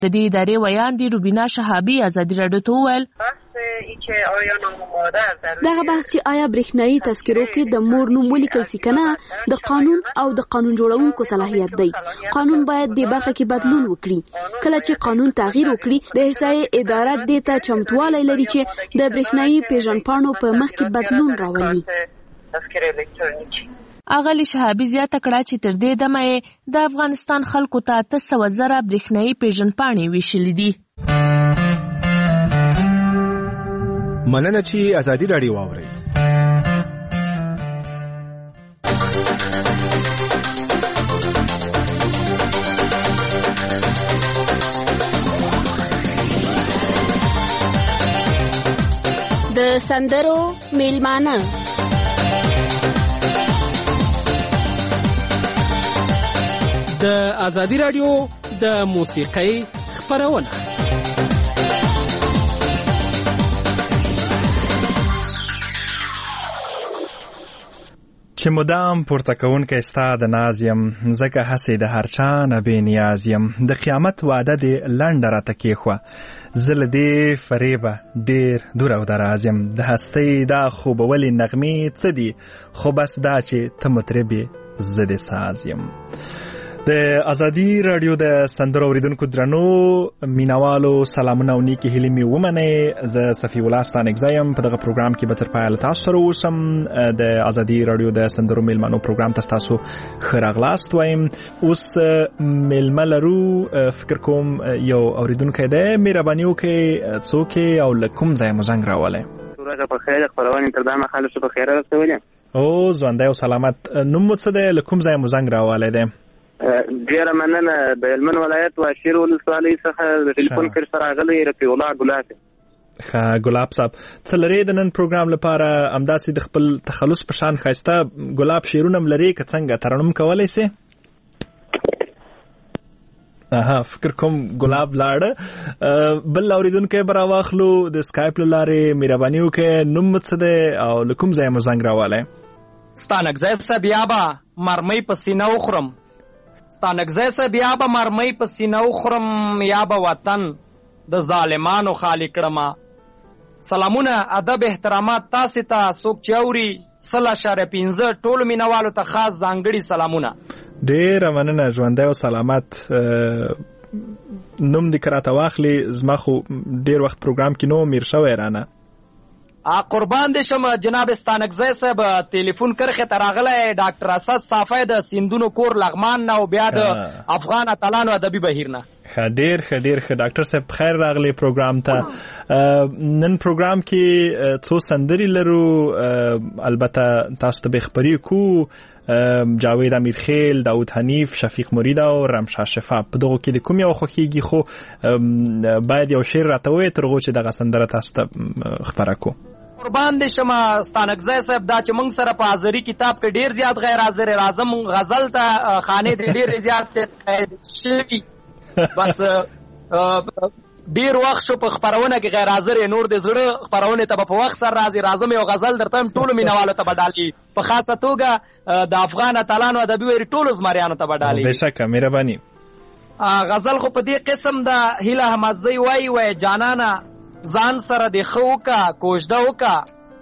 د دې ادارې ویاندې روبینا شهابي ازادي راډیو ته وویل دغه بحث چې آیا برېښنایي تذکرو کې د مور نوم ولیکل سي کنه د قانون او د قانون جوړونکو صلاحیت دی. قانون باید د برخه کې بدلون وکړي. کله چې قانون تغییر وکړي د احصایې اداره دې ته چمتوالی لري چې د برېښنایي پیژندپاڼو په مخ کې بدلون راولي. اغلی شهابي زیاته کړه چې تر دې دمه د افغانستان خلکو ته 800,000 برېښنایي پیژندپاڼې ویشلې دي. مننه چې ازادي راډیو واورئ. د سندرو میلمانه د ازادي راډیو د موسیقۍ خپرونه. چې مدام پورته کوونکی ستا د ناز یم، ځکه هسې د هر چا نه بې نیاز یم. د قیامت وعده دې لنډه راته کېښوه، زه له دې فریبه ډېر دور او دراز یم. د هستۍ دا خوبولې نغمې څه دي، خو بس دا چې ته مطرب یې زه دې ساز یم. د ازادي راډیو د سندرو اوریدونکو درنو مینوالو سلامونه او نیکې هیلې مې ومنئ. زه صفي الله ستانکزی یم. په دغه پروګرام کې به تر پایه له تاسو سره اوسم. د ازادي راډیو د سندرو میلمنو پروګرام ته ستاسو ښه راغلاست وایم. اوس میلمه لرو، فکر کوم یو اوریدونکی دی. مهرباني وکړئ څوک او له کوم ځایه مو زنګ راولی؟ ورځه په خیر، خپرونې تر دا مهاله څه په خیر رسولې. او ژوندی او سلامت. نوم مو څه دی؟ له کوم ځایه مو زنګ راولی دی؟ ډیره مننه. د هلمند ولایت واشیر ولسوالۍ څخه د ټلیفون کې سره راغلی رفیع الله ګلاب. ښه ګلاب صاحب، څه لرې د نن پروګرام لپاره؟ همداسې د خپل تخلص په شان ښایسته ګلاب شعرونه هم لرې که څنګه ترنم کولی سې؟ فکر کوم ګلاب لاړه. بل اوریدونکی به راواخلو د سکایپ له لارې. مهرباني وکړئ نوم مو څه دی او له کوم ځایه مو زنګ راولی؟ ستانکزی صاحب یا به مرمۍ په سینه وخورم، ستانکزی صاحب یا به مرمۍ په سینه وخورم، یا به وطن د ظالمانو خالی کړمه. سلامونه، ادب، احترامات تاسې ته. څوک چې اوري 0.5 ټولو مینوالو ته خاص ځانګړي سلامونه. ډېره مننه، ژوندی او سلامت. نوم دې که راته واخلي، زما خو ډېر وخت پروګرام کې نو میر شوی رانه. قربان دې شم جناب ستانکزی صاحب. ټلیفون کرښې ته راغلی ډاکټر اسد صافی د سیندونو کور لغمان نه او بیا د افغان اتلانو ادبي بهیر نه. ډېر ښه ډاکټر صاحب خیر راغلی پروګرام ته. نن پروګرام کې څو سندرې لرو، البته تاسو ته به خبرې کوو. جاوید امیرخیل، داود حنیف، شفیق مرید او رمشا شفا. په دغو کې د کوم یو خوښیږي؟ خو باید یو شعر راته ووایې تر هغو چې دغه سندره تاسو ته خپره کړو. قربان دې شم ستانکزی صاحب. دا چې موږ سره په حاضري کتاب کې ډېر زیات غیر حاضر راځم غزل ته خانې دې ډېرې زیات شوي. بس ډیر وخت شو په خبرونه کې غیر حاضر نور د زړه خبرونه ته په وخت سره راځي. راځم یو غزل درته ټولو مینوالو ته بدالي، په خاصه توګه د افغان اتلانو ادبي ویری ټولو زمریانو ته بدالي. بشکه مهرباني. غزل خو په دې قسم د هیله احمدزی وای جانانا ځان سره د خو کا کوژده وکا،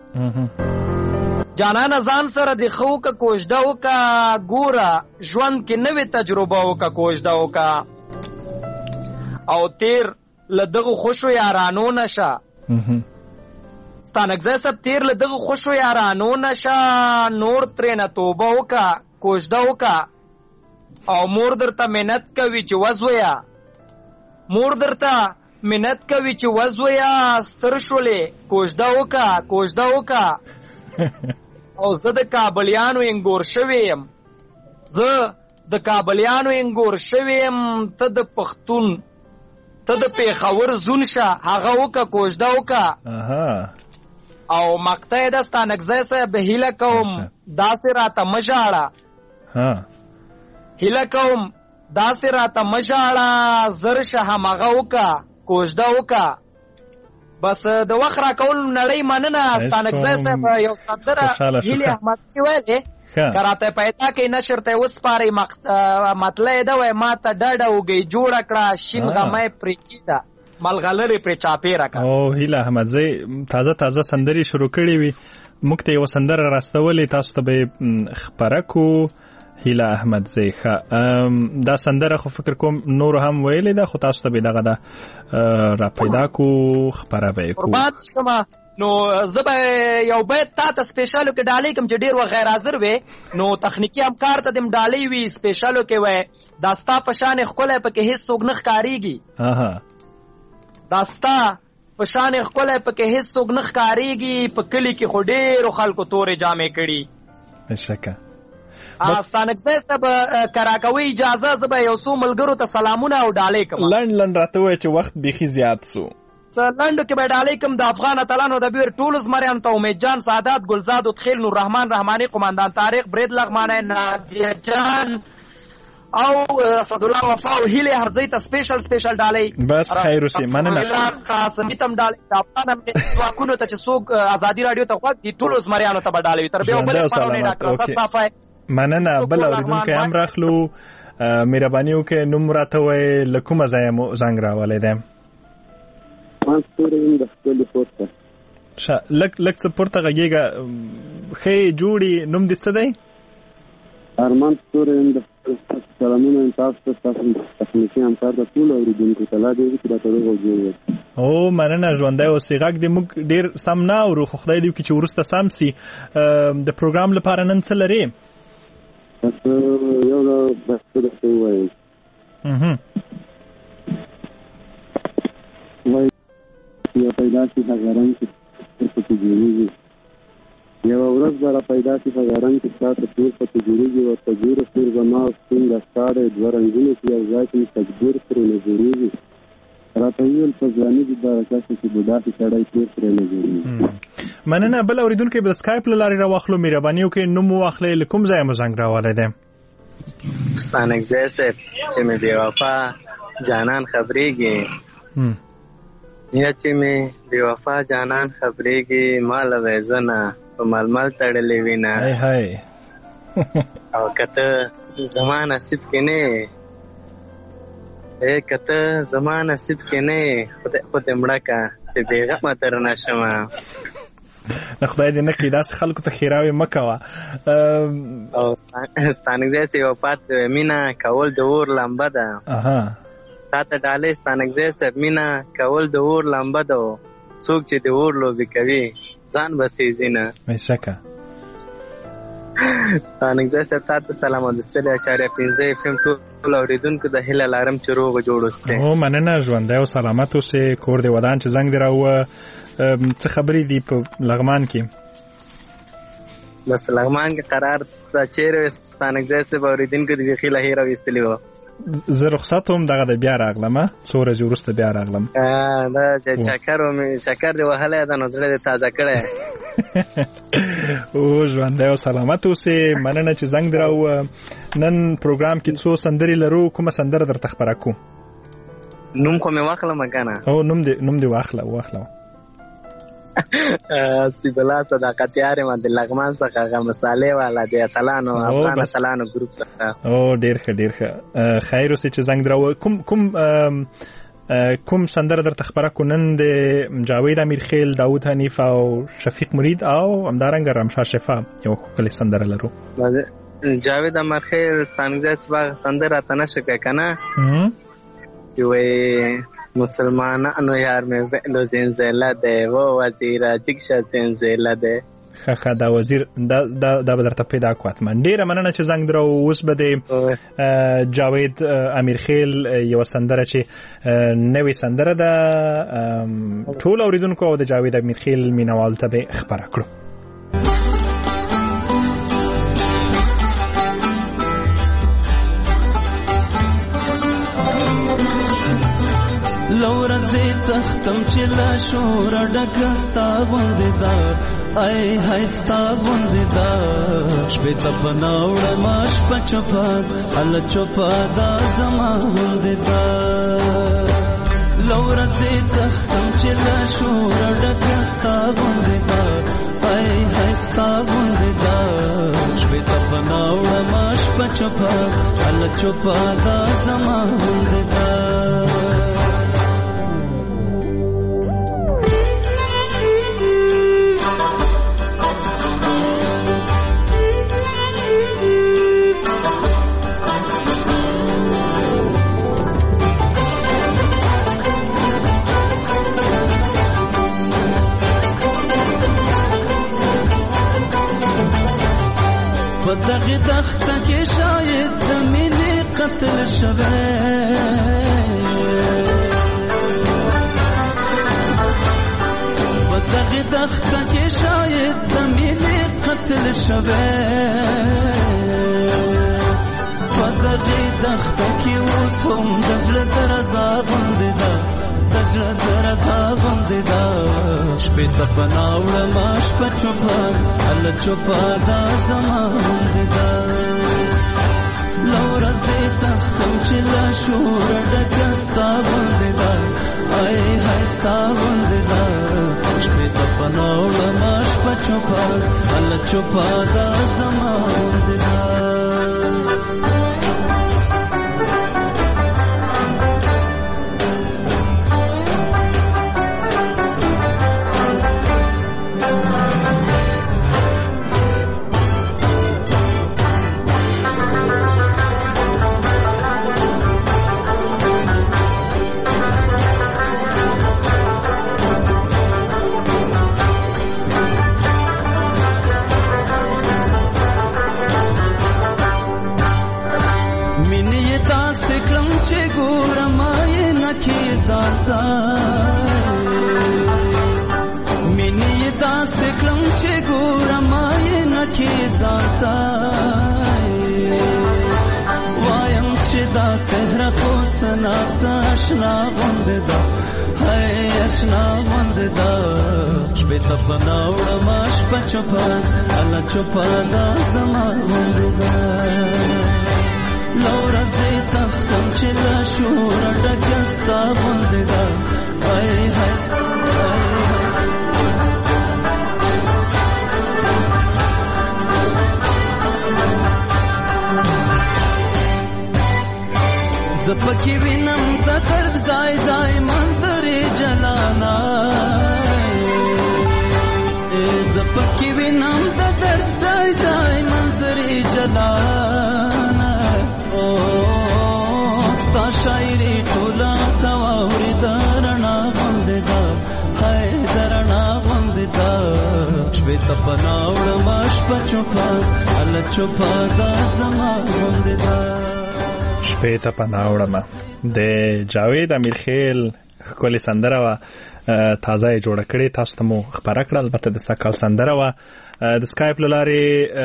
جانانا ځان سره د خو کا کوژده وکا، ګوره ژوند کې نوې تجربه وکا کوژده وکا، او تیر لدغه خوشو یارانو نشه. ستانکزی صاحب تیر لدغه خوشو یارانو نشه، نور ترې نه توبه وکا کوژده وکا، او مور درته منت کوي چې وزویا، مور درته منت کوي چې وزویا، ستر شولې کوژده وکا کوژده وکا. او زه د کابلیانو انګور شوی یم، زه د کابلیانو انګور شوی یم، ته د پښتون ته د پیښور زون شه هغه وکا کوژده وکا. او مقطع د ستانکزی صاحب هیله کوم داسې راته مژاړه، هیله کوم داسې راته مژاړه، زر شه همغه وکا کوژده وکا. بس د وخت راکول نړۍ مننه. ستانکزی صاحب یو سندره هیلې احمدزي ویلې کراته پیدا کې نشر ته وسپاري مطلع ده وای ما ته ډډه وګي جوړ کړه شین غمې پرې کیده ملغلره پرې چاپیره کا او هیله احمد زی تازه سندري شروع کړې وي موږ ته یو سندره راستولې تاسو ته به خبره کو هیله احمد زی دا سندره خو فکر کوم نور هم ویلې ده خو تاسو ته به دغه ده را پیدا کو خبره به کو قربان شمه نو زبا یو بیت تا ته سپیشالو کې ډالې کوم چې ډیر و غیر حاضر وي نو تخنیکی همکار ته دم ډالې وي سپیشالو کې وای داستا پشان خپل پکې هیڅ څوک نه ښکاریږي داستا پشان خپل پکې هیڅ څوک نه ښکاریږي په کلی کې خو ډیر خلکو تورې جامې کړي بشکه ستانکزی صاحب کراکوي اجازه زبا یو څو ملګرو ته سلامونه او ډالې کوم لنډ راته وای چې وخت بيخي زیات سو لنډو کې به ډالې کوم د افغان اتلانو د بیر ټولز مریان ته امید جان سعادت ګلزاد تخیل نور رحمان رحمانی قومندان طارق برید لغمانه نادیه جان او اسد الله وفا او هیله هرزی ته سپیشل ډالې بس خیر وسی مننه قاسمی تم ډالې افغان هم واکونو ته چې څوک ازادي رادیو ته وخت دي ټولز مریانو ته ډالې تر به بل پرونه ډاکټر اسد صافای مننه بل اوریدونکو هم راخلو مهرباني وکړئ نوم راته وای لکوم ځای مو زنګ راولې ده مانستورین د خپل پورته لک څه پورته غږیږي خې جوړي نوم دې څه دی ارمان ستورین د سلامونه تاسو ته تخنیکی همکار د ټول اوریدونکو ته لا دې چې راته وګورئ او مننه ژوندۍ اوسې غږ دې موږ ډیر سم نه اورو خو خدای دې وکړي چې ورسته سم سي د پروګرام لپاره نن څه لري یو بس ته وایي یا پیدا شي د غران کې په جوړیږي یو ورځ به پیدا شي په غران کې تاسو ټول په جوړیږي او تجربه سر بنا څنګه ستاره د رنگونو کې یو ځای کې تدبیر پر نظریږي راته ویل په ځاني د برکات چې بډاتي سړی تیر پر نظریږي مننه بل اوریدونکو په سکایپ لاري راوخلو مهرباني وکړئ نوم واخلئ لکم ځای مو زنګ راولای دي ستانکزی صاحب چې مې بې وفا جانان خبرېږي یا چې مې بې وفا جانان خبرېږي مال ویزنه په ململ تړلې وینه او کته زما نصیب کې نه کته زما نصیب کې نه خود مړه کا چې بېغمه تر نشمه نه خدای دې نه کړي داسې خلکو ته ښېراوې مه کوه او ستانکزی صاحب وفات مینه کول د اور لمبه ده تا ته ډالۍ ستانکزی صاحب مینه کول د اور لمبه ده څوک چې د اور لوبې کوي ځان به سېځي نه بېشکه ستانکزی صاحب تا ته سلام او د 3.15 FM ټول اوریدونکو د هیله لارم چې روغ جوړ اوسئ او مننه ژوندی او سلامت اوسئ کور دې ودان چې زنګ دې راووه څه خبرې دي په لغمان کې بس لغمان کې قرار ته چیرې ستانکزی صاحب اوریدونکو د بیخي له هیره ویستلي وه زه رخصت هم دغه د بیا راغلم څو ورځې وروسته بیا راغلم دا چکر دې وهلی ده نو زړه دې تازه کړی او ژوندی او سلامت اوسې مننه چې زنګ دې راووه نن پروګرام کې څو سندرې لرو کومه سندره درته خپره کو نوم خو مې واخلم که نه او نوم دې واخله سید الله صداقت یار ما د لغمان څخه هغه مصالې والا د اتلانو افغان اتلانو ګروپ څخه او ډیر ښه خیر اوسې چې زنګ دراو کوم سندره درته خبره کو نن د جاوید امیرخیل داود حنیف او شفیق مرید او همدارنګه رمشا شفا یو کلی سندره لرو جاوید امیرخیل څنګه سندره تنه شکه کنه وی مسلمانانو یار مې ویلو زنزله ده و وزیره جګشه زنزله ده خخه دا وزیر دا به درته پیدا کو حتما ډیره مننه چې زنګ درو اوس به د جاوید امیرخیل یو سندره چې نوې سندره ده ټول اوریدونکو او د جاوید امیرخیل مینوال ته به خبره کړو لورزی تختم چې لا شور ډکه ستا غوندې ده ای های ستا غوندې ده شپې ته په ناوړه ما شپه چوپه هله چوپه دا زما غوندې ده لورزی تختم چې لا شور ډکه ستا غوندې ده ای های ستا غوندې ده شپې شپې ته پناوړم شپه چوپه هله چوپه دا زما غوندې ده په دغه دښته کې شاید د مینې قتل شوی په دغه دښته کې شاید د مینې قتل شوی په دغه دښته کې اوس هم د زړه درزا غوندې ده د زړه درزا غوندې ده شپې ته پناوړم شپه چوپه هله چوپه دا زما غوندې ده له ورځې تښتم چې له شوره ډکه ستا غوندې ده ای های ستا غوندې ده شپې ته پناوړم شپه چوپه هله چوپه دا زما غوندې ده چې ګورم آینه کې ځانته مینې یې داسې کړم چې ګورم آینه کې ځانته وایم چې دا څهره خو څه ناڅه اشنا غوندې ده هی اشنا غوندې ده شپې ته پناوړم شپه چوپه هله چوپه دا زما غوندې ده له ورځې تښتم چې له شوره ډکه ستا غوندې ده ای های زه پکې وینم د درد ځای ځای منظرې جلانا زه پکې وینم د درد ځای ځای منظرې جلانا ستا شاعري ټوله ته واوري د رڼا غوندې ده هی د رڼا غوندې ده شپې ته پناوړم شپه چوپه هله چوپه دا زما غوندې ده شپې ته پناوړم د جاوید امیرخیل ښکلې سندره وه تازه یې جوړه کړې تاسو ته مو خپره کړه البته د سږ کال سندره وه د سکایپ له لارې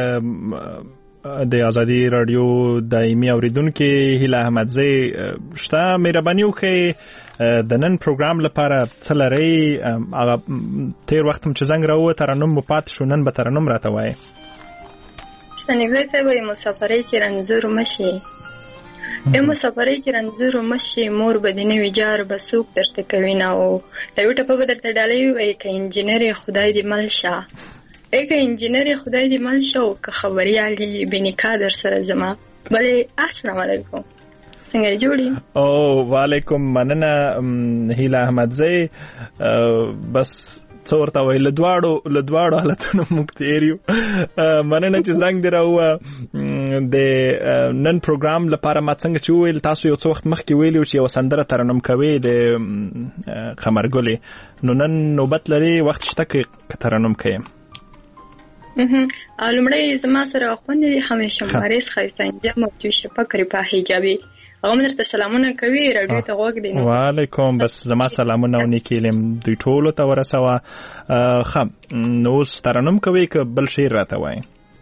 د ازادي رادیو دایمي اوریدونکو هیله احمدزی شته مهرباني وکړئ د نن پروګرام لپاره څه لرئ هغه تیر وخت چې زنګ راووت ترنم مو پاتې شو نن به ترنم راته وایي شنیږدی صاحب مسافرۍ کې رنځور مشي مسافرۍ کې رنځور مشي مور به دې نه وي جار به څوک درته کوي نه او یو ټپه به درته ډالۍ ووایي که انجینر خدای دې مل شه که انجینر خدای دې مل شه او که خبریال دې بېنکا در سره زما بلې السلام علیکم څنګه یې جوړ یې او وعلیکم مننه هیله احمدزی بس څه ورته وایي له دواړو حالتونو موږ تېر یو مننه چې زنګ دې راووه د نن پروګرام لپاره ما څنګه چې وویل تاسو یو څه وخت مخکې ویلي و چې یوه سندره ترنم کوئ د قمرګلې نو نن نوبت لري وخت شته که ترنم کوئ لومړی زما سره خوندې دي همیشه مبارز ښایسته انجام او شفق رفا حجابي هغه درته سلامونه کوي راډیو ته غوږ دی وعلیکم بس زما سلامونه او نیکې لیم دوی ټولو ته ورسوه ښه نو اوس ترنم کوئ که بل شعر راته وایي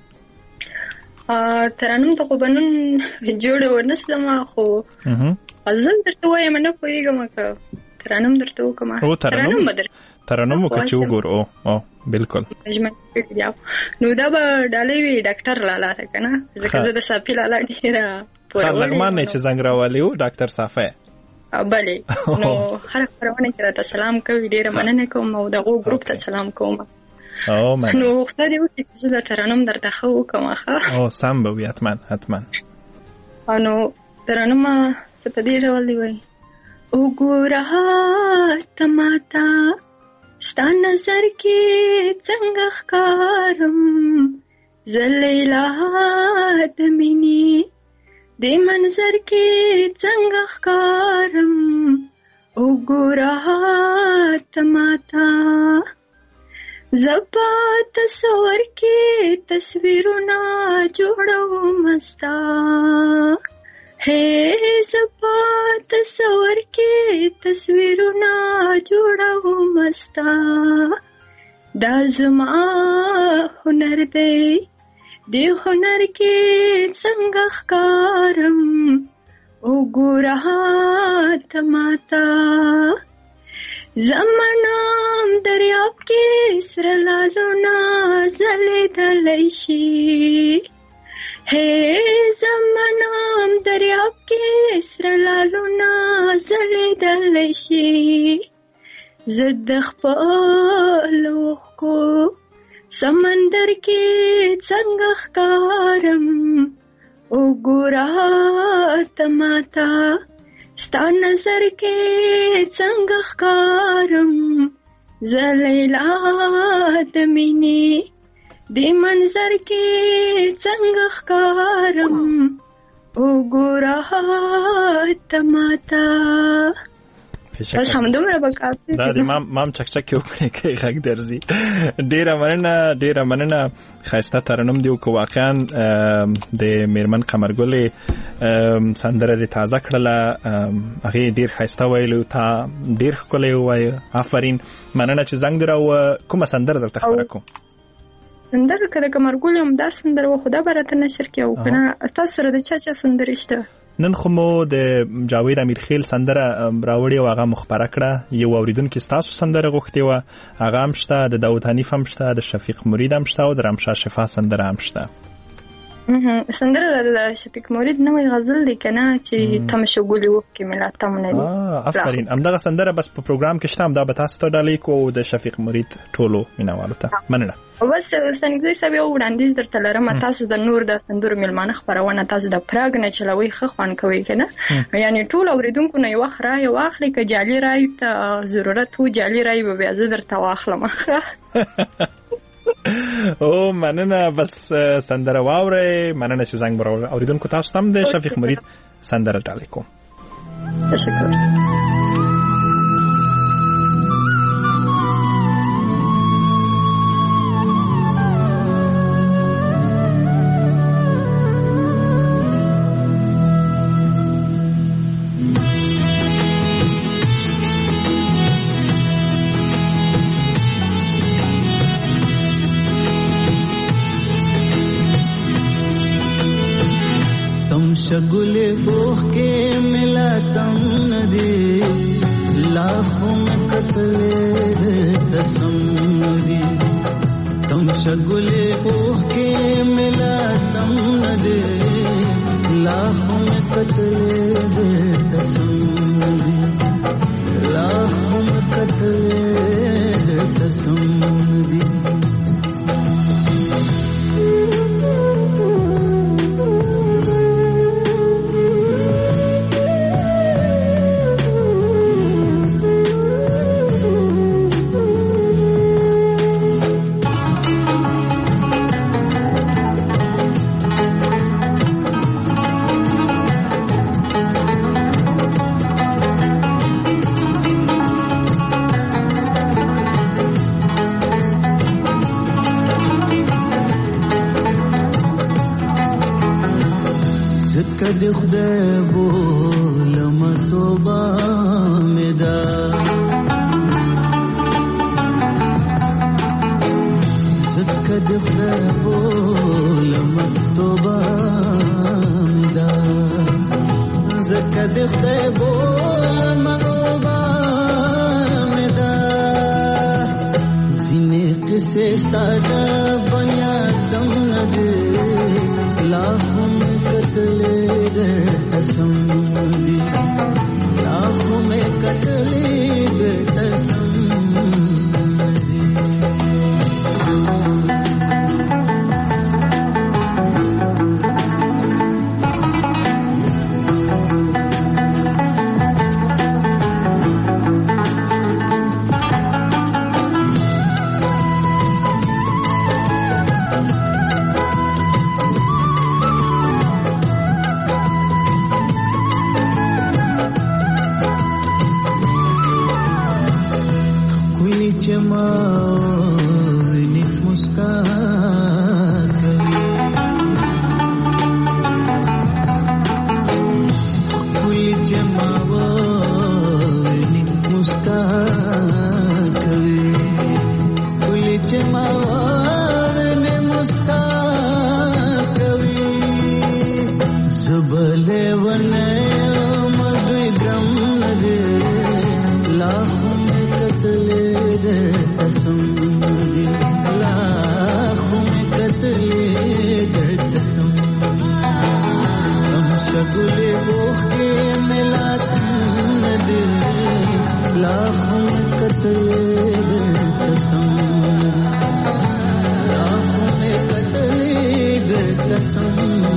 ترنم ته خو به نن جوړه ورنسلم خو غزل درته وایم نه پوهېږم که ترنم درته وکړم ترنم وکړه چې وګورو او بالکل نو دا به ډالۍ وي ډاکټر لالا ته که نه ځکه زه د صافي لالا ډېره لغمان نه چې زنګ راولی و ډاکټر صافی بلې نو هر خپرونه کې راته سلام کوي ډېره مننه کوم او دغو ګروپ ته سلام کوم او من نو وخته دی وکړي چې زه ترنم درته ښه وکړم ښه او سم به وي حتما نو ترنمه څه په دې ډول دی وایي وګوره ته ماته ستا نظر کې څنګه ښکارم زه لیلا د مینې دې منظر کې څنګه ښکارم وګوره ته ماته زه په تصور کې تصویرونه جوړوم ستا زه په تصور کې تصویرونه جوړوم ستا دا زما هنر دی دې هنر کې څنګه ښکارم وګوره ته ماته زمانام دریاب کې سره لالونه ځلېدلی شي زمانام دریاب کې سره لالونه ځلېدلی شي زه د خپل اوښکو سمندر کې څنګه ښکارم وګوره ته ماته ستا نظر کې څنګه ښکارم زه لیلا د مینې دې منظر کې څنګه ښکارم وګوره ته ماته بس همدومره به کافي دا د مام چکچک یو کې غږ درځي. ډیره مننه ښایسته ترنم دی او واقعا د میرمن قمرګلې سندره د تازه کړله هغه ډیر ښایسته ویلو تا ډیر ښکلی وایي آفرین مننه چې زنګ درو کومه سندره درته خبره کوم سندره کړه قمرګلې هم دا سندره و خدا برته نشر کې او کنه تاسو سره د چا سندره شته نن خو مو د جاوید امیرخیل سندره راوړی او هغه مخبره کړه یو اوریدونکو تاسو سندره غوښتي و هغه هم شته د داوود حنیف هم شته د شفیق مرید هم شته او د رمشا شفا سندره هم شته سندره د شفیق مرید نوې غزل دی کنه چې تمشګولي وکي ملاته مونږ دی آفرین همدغه سندره بس په پروګرام کې شته هم دا به تاسو ته ډالې کو د شفیق مرید ټولو مینوالو ته مننه بس څنګه چې بیا وړاندیز درته لرم تاسو د نور د سندرو ملمانه خبرونه تاسو د پراګ نه چلوي خو خوان کوي کنه یعنی ټول اوریدونکو نه یو خرای واخلي ک جالي راي ته ضرورت وو جالي راي به بیا زه درته واخلم او مننه بس سندره واوري مننه چې زنګ براو اوریدونکو تاسو هم د شفیق مرید سندره ډالې کوم تشکر शगुले बोह के मिला तम नदी लाखों में कतले कसम दी तुम शगुले बोह के मिला तम नदी लाखों में कतले कसम दी लाखों में कतले कसम दी کد خدای بولم توبه مدا کد خدای بولم توبه مدا کد خدای بولم توبه مدا زینه قصه ساده بنیادم نده लाखों में कतले दे कसम दी लाखों में कतले दे कसम दी چې ما ویني مسکا کوي ښکلي چې ما ویني مسکا کوي ښکلي چې ما ویني مسکا کوي زبلې ونه مګي ګم نه دي لاخو مې کتلې درته سم دي لاخو مې کتلې درته سم هم شګلې وختې ملات نه دي لاخو مې کتلې درته سم لاخو مې کتلې درته سم.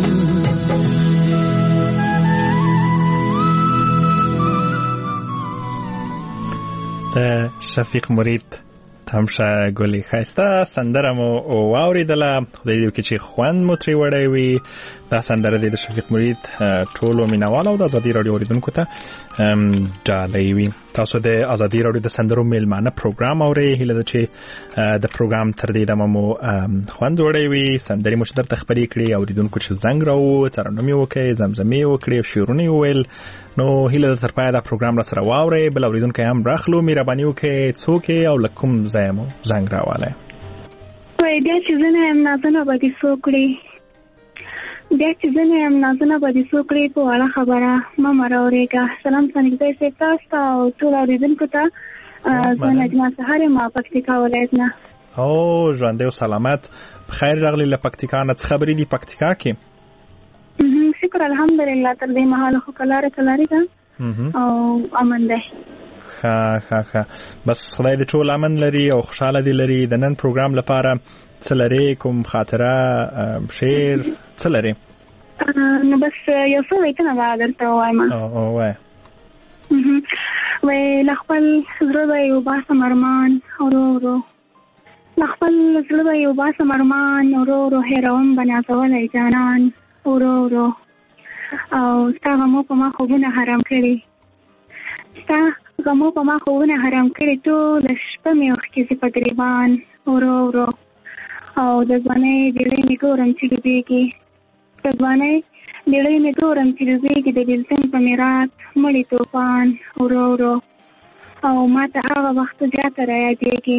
شفیق مرید تمشه ګلي ښایسته سندره مو واورېدله خدای دې وکړي چې خوند مو ترې وړی وي دا سندره د شفیق مرید ټولو مینهوالو او د ازادي راډیو اورېدونکو ته ډالۍ وي. تاسو د ازادي راډیو د سندرو میلمانه پروګرام اورئ. هیله ده چې د پروګرام تر دې دمه مو خوند وړی وي سندرې مو چې درته خپرې کړي اورېدونکو چې زنګ راووت ترنم یې وکړئ زمزمې یې وکړې شعرونه یې وویل نو هیله ده تر پایه دا پروګرام را سره واورئ بل اورېدونکی هم راخلو مهرباني وکړئ څوک یې او له کوم ځایه مو زنګ راوالی بیا چې زه نه یم نازنه به دې څوک کړي بیا چې زه نه یم نازنه به دې څوک کړي په وړه خبره مه راورېږه سلام څنګه صاحب تاسو ته او ټول اورېدونکو ته زه نجمه سهار یم پکتیکا ولایت نه او ژوندی او سلامت بخیر راغلی له پکتیکا نه څه خبرې دي پکتیکا کې شکر الحمدلله تر دې مهاله خو کلاره ده او امن ده ښه بس خدای دې ټول امن لري او خوشحاله دې لري د نن پروګرام لپاره څه لري کوم خاطره شعر څه لري نو بس یو څه وایتنه به درته ووایم وایه وای له خپل زړه به یې وباسم ارمان ورو ورو له خپل زړه به یې وباسم ارمان ورو ورو هېروم به نازولی جانان ورو ورو او ستا غمو په ما خوبونه حرام کړي ستا غمو په ما خوبونه حرام کړي ټوله شپه مې اوښکې زه په ګریبان ورو ورو او د ځوانۍ ډېړۍ مې ګورم چې ډوبېږي د ځوانۍ ډېړۍ مې ګورم چې ډوبېږي د بېلتون په میرات مړي توپان ورو ورو او ما ته هغه وخت زیاته رايادېږي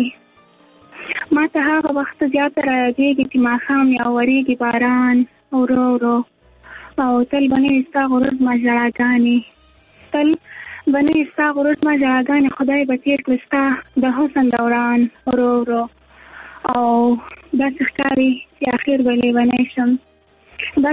چې ماښام یا ورېږي باران ورو ورو او تل به نه وي ستا غرور زما ژړاګانې خدای به تېر کړي ستا د حسن دوران ورو ورو او داسې ښکاري چې اخر به لیونی شم زه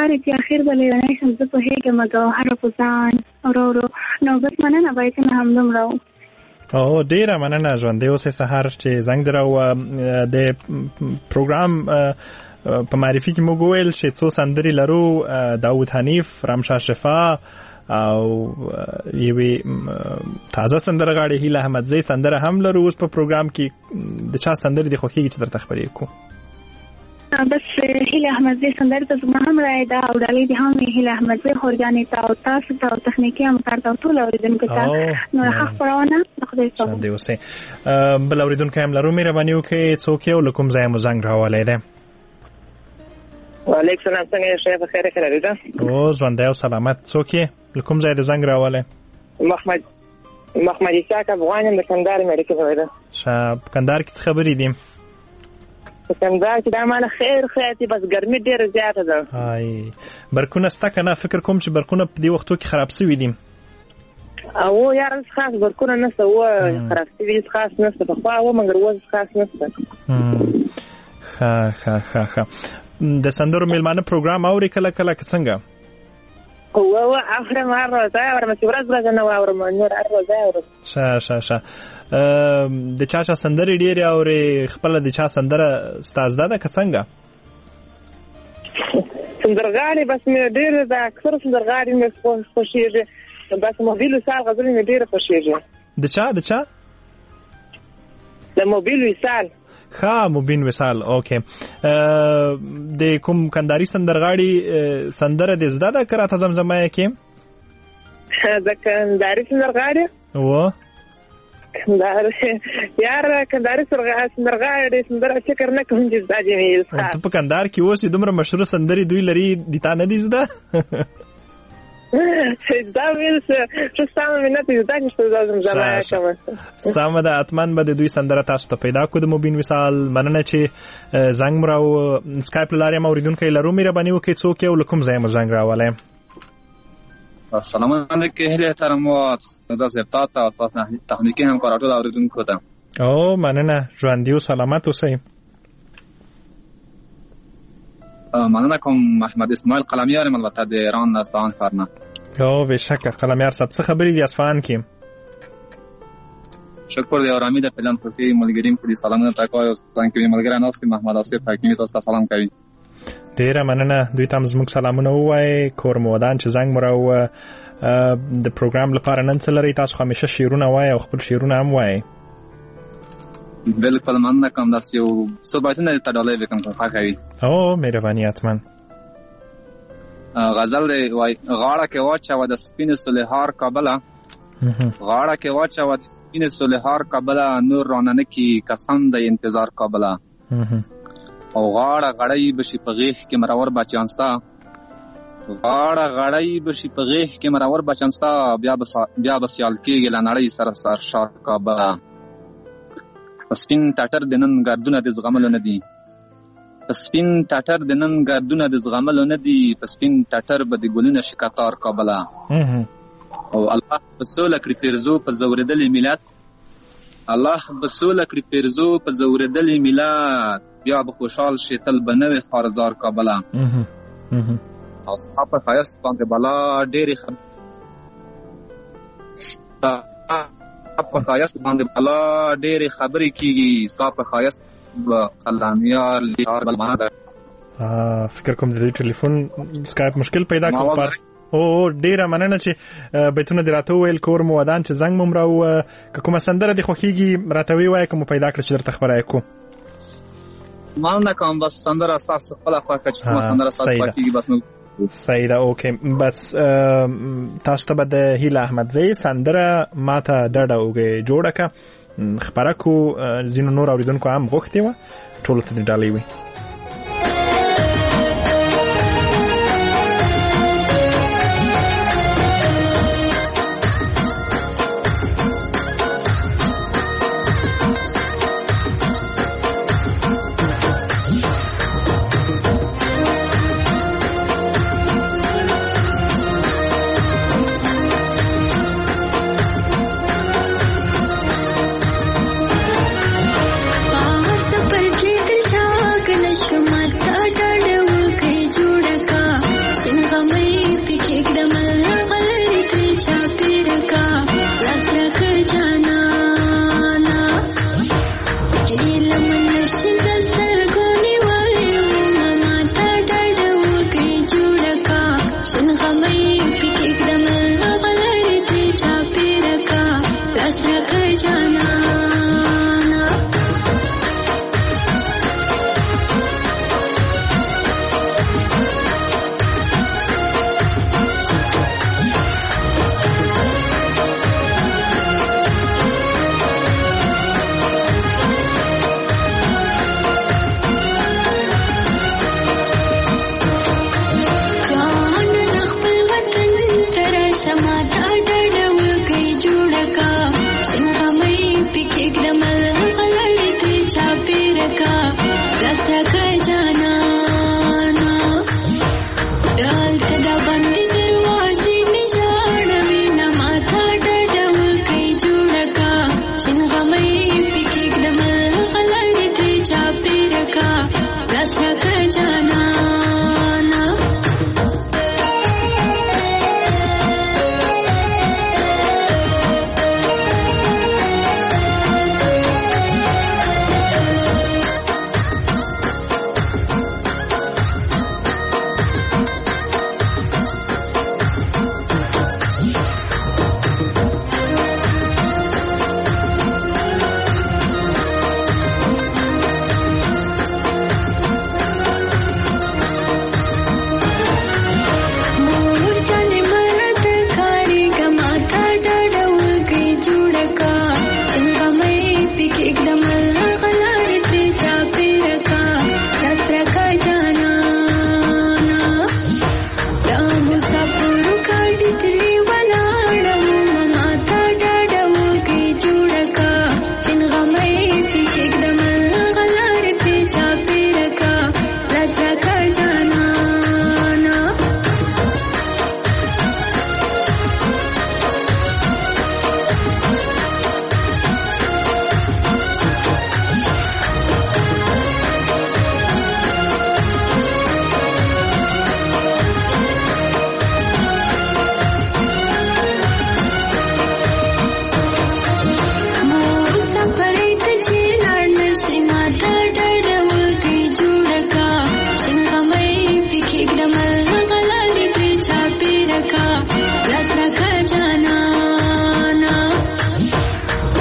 پوهېږم ګوهره په ځان ورو ورو نو بس مننه بیتونه همدومره و او ډیره مننه ژوندی اوسئ سهار چې زنګ در او د پروګرام په معرفي کې موږ وویل چې څو سندرې لرو داود حنیف رمشا شفا او یوې تازه سندرغاړې هیله احمدزۍ سندره هم لرو اوس په پروګرام کې د چا سندرې دې خوښېږي چې درته خپرې کړو بس هیله احمدزۍ سندرې ته زما هم رایه ده او ډالۍ دې هم هیله احمدزۍ خورجانې ته او تاسو ته او تخنیکي همکار ته او ټول اورېدونکو ته نو ښه خپرونه د خدای څخه ژوندی اوسئ بل اورېدونکی هم لرو مهرباني وکړئ څوک یې او له کوم ځایه مو زنګ راولی دی وعلیکم سلام څنګه یې ښه بخیر لرئ ده او ژوندی او سلامت څوک یې له کوم ځای د زنګ راولی محمد اسحاق افغان یم د کندهار مې راکوی ده ښه په کندهار کې څه خبرې دي په کندهار کې دا ماله خیر دي بس ګرمي ډېره زیاته ده برقونه شته که نه فکر کوم چې برقونه په دې وختو کې خراب شوي دي او یاره خاص برقونه نشته و خراب شوي خاص نشته پخوا و مګر اوس خاص نشته ښه د سندرو میلمانه پروګرام اوري کله که څنګه اورم هر ورځ چې ورځ نه اورم نور هر ورځ اورم ښه د چا سندرې ډېرې اورې خپله د چا سندره ستا زده ده که څنګه سندرغاړې بس مې ډېرې د اکثرو سندرغاړې مې خوښېږي بس موبیل وصال غزلې مې ډېره خوښېږي د چا د موبیل وصال مبین وصال اوکې د کوم کندهاري سندرغاړي سندره دې زده ده که راته زمزمه یې کې د کندهاري سندرغاړي یار کندهاري سندرغاړي ډېر سندره فکر نه کوم چې زده جمیل ته په کندهار کې اوسې دومره مشهوره سندرې دوی لري د تا نه دي زده زده ویل چې سمه مې نه دي زده چې زده زما کومه سمه ده حتما به د دوی سندره تاسو ته پیدا کړو د مبین وصال مننه چې زنګ مو راو سکایپ له لارې اوریدونکي لرو مهرباني وکړئ څوک یو له کوم ځایه مو زنګ راولی السلام علیکم هیله ترم و زه زفتا تا تخنیکی همکارا ټول اوریدونکو ته او مننه ژوندي او سلامت اوسئ مننه کوم احمد اسماعیل قلمیار البته د ایران اصفهان ښار نه او بشکه قلمیار صاحب څه خبرې دي اصفهان کې شکر دی آرامی در پلان پرتی ملګریم کړي سلامونه تکای او څنګه ملګری ناس محمد آصف حکیمی صاحب سلام کوي ډیره مننه دوی ته زموږ سلامونه ووایي کور مو ودان چې زنګ مو راو د پروګرام لپاره نن څه لرئ تاسو همیشه شعرونه وایي او خپل شعرونه هم وایي بالکل مننه کوم داسې یو څه بایتونه ته ډالۍ وکړم که خوښ وي او مهرباني حتما غزل دی وایي غاړه کې واچوه د سپینې سلیهار کابله غاړه کې واچوه د سپینې سلیهار کابله نور رانه نه کي قسم دی انتظار کابله او غاړه غړی بشي په غیږ کې مرور بچیان ستا غاړه غړی بشي په غیږ کې مرور بچیان ستا بیا به سیال کېږي له نړۍ سره سرشار کابله سپین ټټر د نن ګردونه د زغملو نه دي سپین ټټر د نن ګردونه د زغملو نه دي په سپین ټټر به د ګلونه شکتار کابله او الله په سوله کړي پیرزو په زورېدلې ملت الله به سوله کړي پیرزو په زورېدلې ملت بیا به خوشحال شي تل به نوې خارزار کابله او ستا په ښایست باندې بلا ډېرې په ښایست باندې بلا ډېرې خبرې کېږي ستا په ښایست به قلمیار لیار بلمانه ده فکر کوم د دې ټلیفون سکایپ مشکل پیدا کړ او ډیره مننه چې بیتونه دې راته وویل کور مو ودان چې زنګ مو راو که کومه سندره دې خوښیږي راته ووایه که مو پیدا کړه چې درته خبره کوم مننه کوم بس سندره ستاسو خپله خوښه چې کومه سندره ستاسو خوښیږي بس نو صحیح ده اوکې بس تاسو ته به د هیله احمدزۍ سندره ماته ډډه اوږې جوړه کړه خپره کړو ځینو نور اورېدونکو هم غوښتې وه ټولو ته دې ډالۍ وي Kick them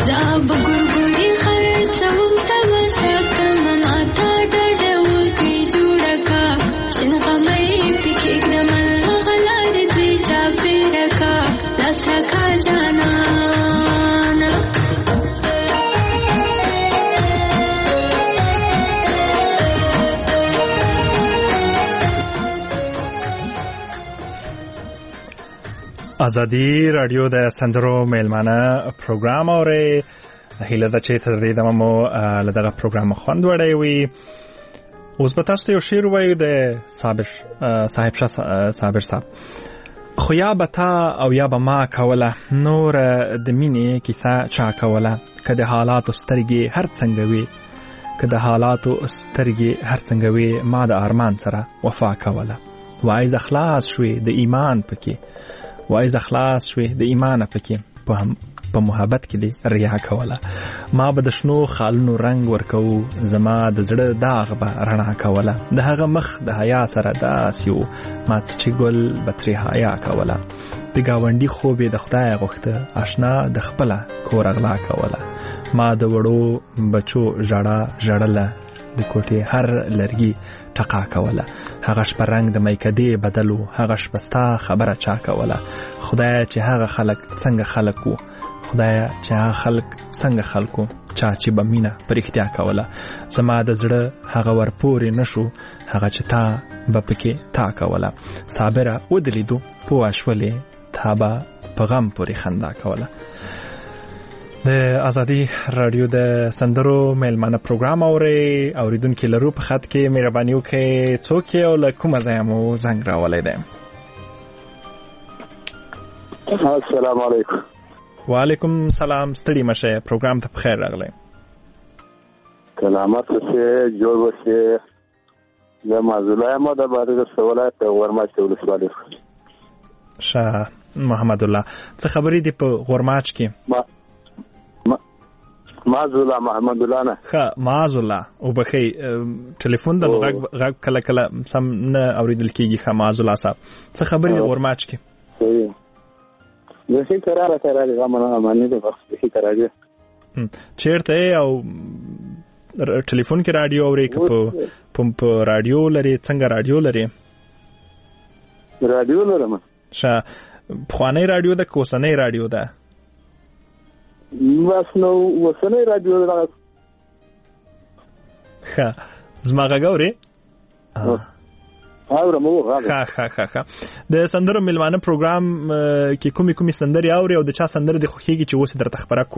زاب ګورګوري خرڅوم تمسکم ماته ډډول کی جوړکا شین غمې پکې ګرمل غلار دې چا پیرکا لاس لکا جانا ازادي رادیو د سندرو میلمانه پروګرام اوري هیله ده چې تر دې دمه مو له دغه پروګرام خوند وړی وي. اوس به تاسو ته یو شعر ووایو د صاحب شاه صابر صاحب. خو یا به تا او یا به ما کوله نور د مینې کیسه چا کوله که د حالاتو سترګې هر څنګه وي که د حالاتو سترګې هر څنګه وي ما د ارمان سره وفا کوله وای ز خلاص شوې د ایمان پکې وای ز خلاص شوې د ایمان پکې په محبت کې دی ریا کوله ما به د شنو خالونو رنگ ورکو زما د زړه داغ به رڼا کوله د هغه مخ د حیا سره داس یو ما چې ګل به ترې حیا کوله د گاونډي خوبې د خدای غوښته آشنا د خپله کور اغلا کوله ما د وړو بچو ژړله د کوټې هر لرګي ټقا کوله هغه شپه رنګ د میکدې بدلو هغه شپه ستا خبره چا کوله خدای چې هغه خلک څنګه خلک وو خدای چې هغه خلک څنګه خلکو چا چې به مینه په رښتیا کوله زما د زړه هغه ورپورې نشو هغه چې تا به پکې تا کوله صابره ودلیدو پوه شولې تا به په غم پورې خندا کوله. د ازادي رادیو د سندرو میلمانه پروګرام اوري اوریدونکو لرو په خط کې مهرباني وکړئ څوک یو له کومه ځای مو زنګ راولای دی. السلام علیکم. وعلیکم سلام ستړي مشه پروګرام ته بخیر راغلی. سلامت اوسئ جوړ اوسئ. زه معذوله یم د بادغیس ولایت غورماچ ولسوالۍ. شاه محمد الله څه خبرې دي په غورماچ کې؟ معذوله محمد الله نه ښه معذوله او بخی ټلیفون د غږ کله کله سم نه اوریدل کیږي. ښه معذوله صاحب څه خبرې د غورماچ کې؟ صحیح نشي قراره غمنه امانی ده وخت به قراره چیرته او ټلیفون کې رادیو اوري که په رادیو لري څنګه رادیو لري؟ رادیو لرم. ښه پخوانی رادیو ده که اوسنی رادیو ده؟ بس نو اوسنی رادیو ده. ښه زما غږ اوري؟ ښه د سندرو میلمانه پروګرام کې کومې سندرې اوري او د چا سندره دې خوښیږي چې اوس درته خبره کو؟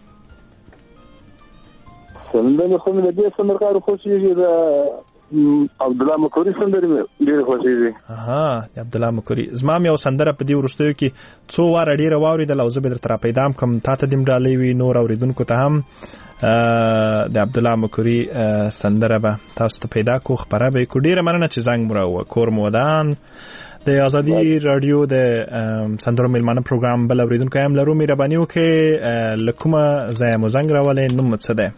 سندرې خو مې د دې سندرکارو خوښیږي د عبدالله مکوري سندرې مې ډېرې خوښیږي. د عبدالله مکوري زما مې یو سندره په دې وروستیو کې څو واره ډېره واورېدله او زه به درته راپیدا کړم تا ته دې م ډالۍ وي نور اورېدونکو ته هم د عبدالله مکوري سندره به تاسو ته پیدا کو خبره به کو. ډیره مننه چې زنګ مو راوړ. کور مودان د ازادي رادیو د سندرو میلمانه پروګرام بل اوریدونکو هم لرو مهرباني وکړئ له کومه ځای مو زنګ راولئ نوم څه دی؟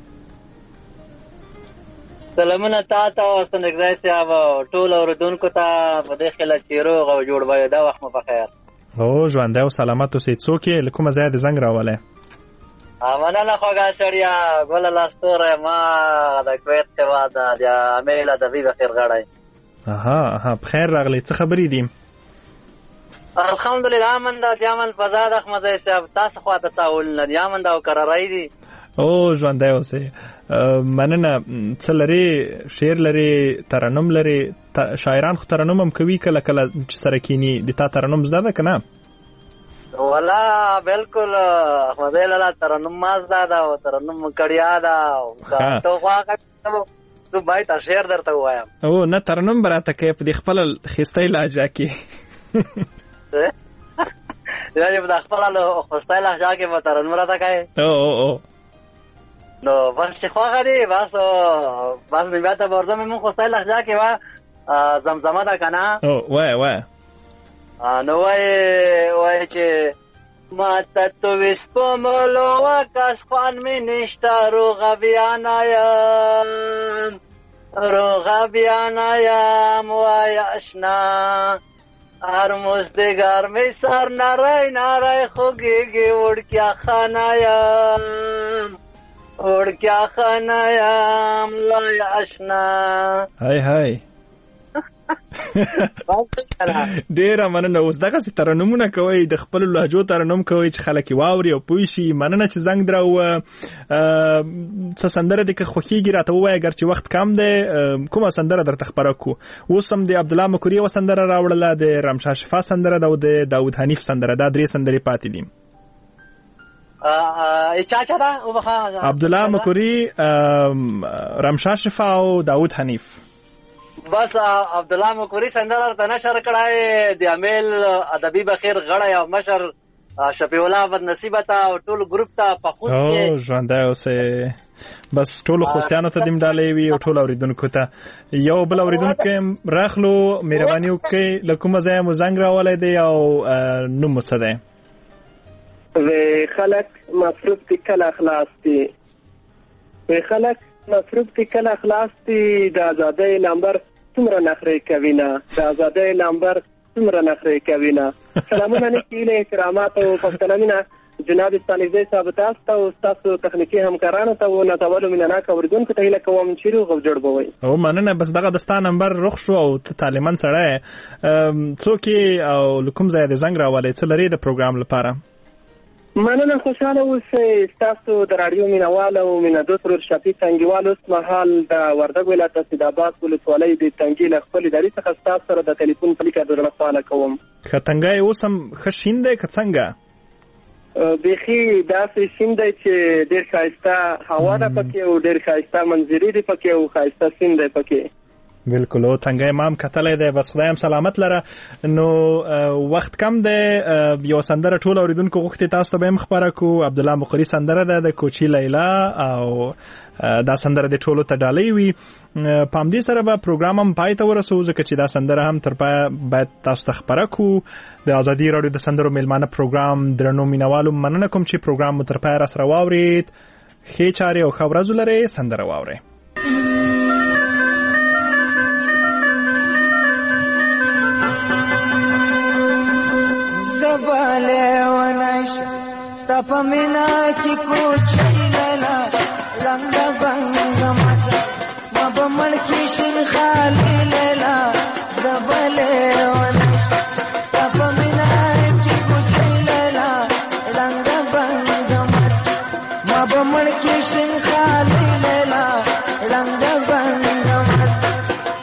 سلامونه تا ته او ستنګزی صاحب ټول اوریدونکو ته په دې خله چې روغ او جوړ وای دا وخت مو بخیر. او ژوندی او سلامت اوسئ. څوک یې له کومه ځای د زنګ راولئ؟ مننه خوږه سړیه ګله لاستوره ما د کویت هېواد د امیر ادبي بخیر غړی. بخیر راغلی. څه خبرې دي؟ الحمدلله امن ده د امن فضا ده احمدزی صاحب تاسو خواته ساولونه دي امن ده او کرارۍ دي. او ژوندی اوسئ. مننه. څه لري؟ شعر لري؟ ترنم لري؟ شاعران خو ترنم هم کوي کله کله چې سره کینی د تا ترنم زده ده که نه؟ والا بالکل احمدزی لاله ترنم ما زده ده او ترنم کړیا ده او ته خواږه زه باید شعر درته ووایم. او نه ترنم به راته کوې په دې خپله ښایسته لهجه کې یعنې په خپله ښایسته لهجه کې به ترنم راته کوې؟ او نو بس چې خوښه دي بس مې بیا ته به ورځم مونږ ښایسته لهجه کې وه زمزمه ده که نه؟ وایه نو وایي چې ما ته تو وسپملو وکس خوان مې نشته روغه بیانایم وایه اشنا هر مزدگار می سر نارای نارای خوگیگی وڑکیا خانایم وڑکیا خانایم لای اشنا. های های ډیره مننه. اوس دغسې ترنمونه کوئ، د خپلو لهجو ترنم کوئ چې خلک یې واوري او پوه شي. مننه چې زنګ دراوه. څه سندره دې که خوښېږي راته ووایه، اګر چې وخت کم دی. کومه سندره درته خپره کړو؟ اوس هم د عبدالله مکوري یوه سندره راوړله، د رمشا شفا سندره ده او د داود حنیف سندره. دا 3 سندرې پاتې دي. چا ده؟ عبدالله مکوري، رمشا شفا او داود حنیف. بس عبدالله مکوري سندره ته نشر کړای، د امیل ادبي بخیر غړی او مشر شفیع الله بد نصیبه ته او ټول ګروپ ته پخوس کې ژوندی اوسئ. بس ټولو خوستیانو ته دې ډالۍ وي او ټول اورېدونکو ته. یو بل اورېدونکی راخلو، مهرباني وکړئ له کومه ځایه مو زنګ راولی دی او نوم مو څه دی؟ خلک مصروف دي کله خلاص دي، خلک مصروف دي کله خلاص دي. د ازادۍ نمبر څومره نخرې کوي نه، د ازادۍ نمبر څومره نخرې کوي نه. سلامونه نیکي له احترامات او پښتنمینه جناب ستانیزی صاحب تاسو ته او تاسو تخنیکی همکارانو ته او ناتولو مینناک اوریدونکو ته هیله کوم چې روغ او جوړ بوئ. او مننه. بس دغه د ستا نمبر رخ شو او ته طالبان سړی څوک او له کوم ځایه د زنګ راولی، څه لرې د پروګرام لپاره؟ مننه. خوشحاله اوسئ. ستاسو د راډیو مینوال او مینهدوست ورور شفیق تنګیوال اوس مهال د وردګ ولایت سیدآباد ولسوالۍ د تنګي له خپل ادارې څخه ستاسو سره د ټلیفون په لیکه د زړه خواله کوم. ښه تنګی اوس هم ښه شین دی که څنګه؟ بیخي داسې شین دی چې ډېر ښایسته هوا ده پکې او ډېر ښایسته منظرې دي پکې او ښایسته سین دی پکې. بالکل. او تنګی ما هم کتلی دی. بس خدای هم سلامت لره. نو وخت کم دی، یو سندره ټول اوریدونکو غوښتي تاسو ته به هم خپره کړو. عبدالله مقری سندره ده د کوچي لیلا او دا سندره د ټولو ته ډالۍ وي. په همدې سره به پروګرام هم پای ته ورسوو، ځکه چې دا سندره هم تر پایه باید تاسو ته خپره کړو. د ازادي راډیو د سندرو میلمانه پروګرام درنو مینوالو مننه کوم چې پروګرام مو تر پایه راسره واورید. ښې چارې او ښه ورځ ولرئ. سندره واورئ. زباله ونش ستا مینا کی کوچی لیلا رنگ بنگ مزا بابا مل کی شن خالی لیلا. زباله ونش ستا مینا کی کوچی لیلا رنگ بنگ مزا بابا مل کی شن خالی لیلا رنگ بنگ مزا.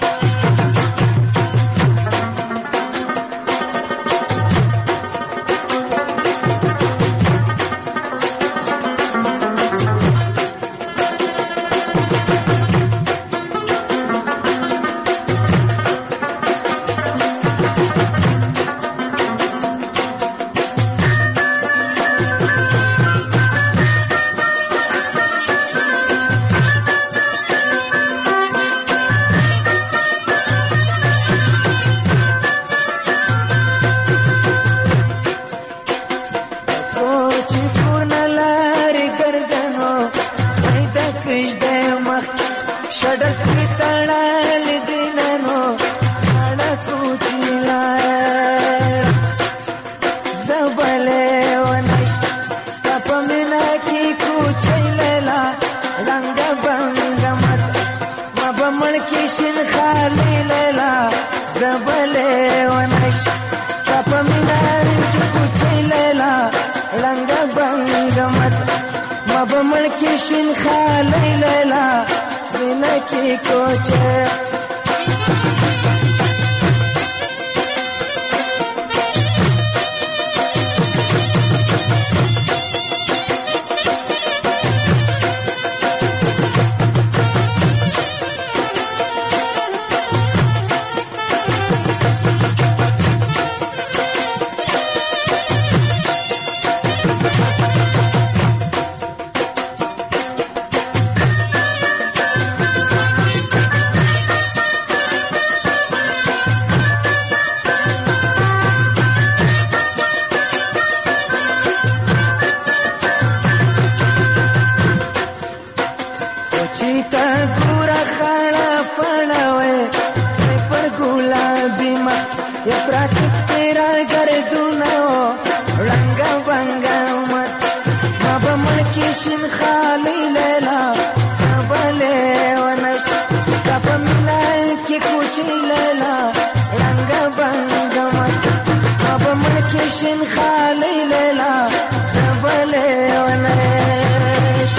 شین خالی لیلا زینکی کوچه या प्राकृतिक شین خالی لیلا بلې ونش په مینا کې کوچی لیلا رنگ بنګ مت په من کې شین خالی لیلا بلې ونش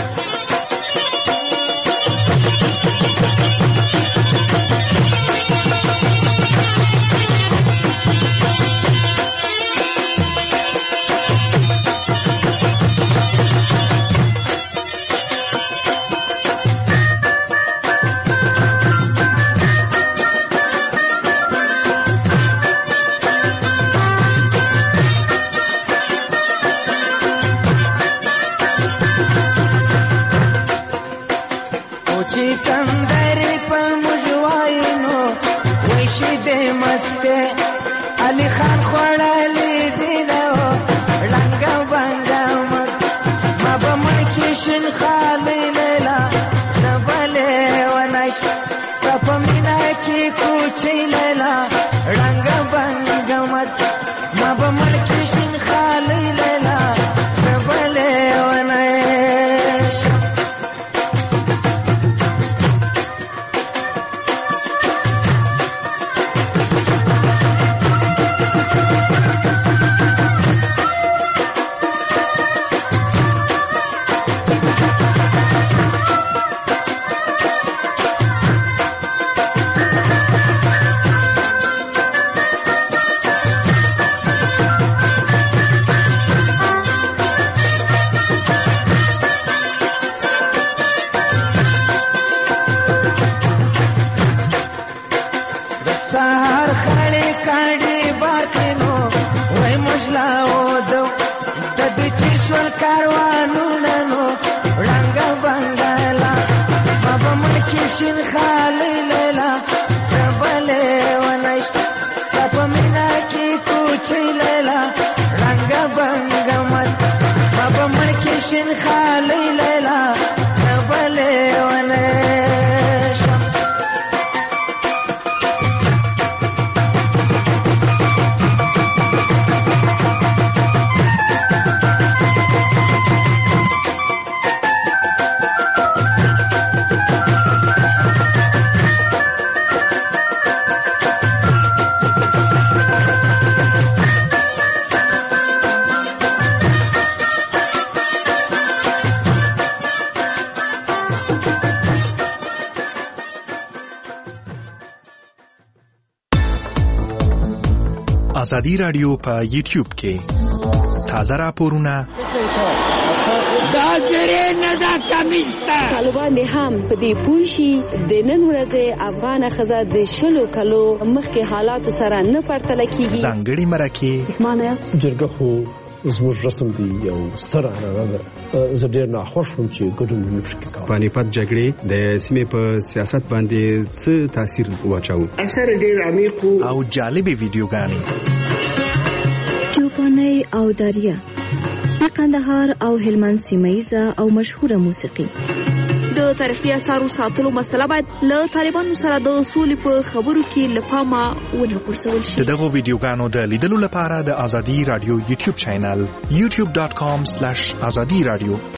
ازادي رادیو په یوټیوب کې تازه راپورونه طالبان هم په دې پوه شي د نن ورځې افغان ښځه د 20 کلو مخکې حالاتو سره نه پرتله کیږي. ځانګړي مرکې جرګه خو زموږ رسم دی یو ستر عنعنه ده. زه ډېر ناخوښ وم چې ګډون ونه شي کولی. پانیپت جګړې د سیمې په سیاست باندې څه تاثیر واچاوه؟ اکثر ډېر عمیق او جالبې ویډیوګانې چوپانۍ او دریا د قندهار او هلمند سیمه‌ییزه او مشهوره موسیقي. د تاریخي اثارو ساتلو مسله باید له طالبانو سره د اصول په خبرو کې له پامه ونه غورځول شي. دغه ویډیوګانو د لیدلو لپاره د ازادي رادیو یوټیوب چینل youtube.com/azadi radio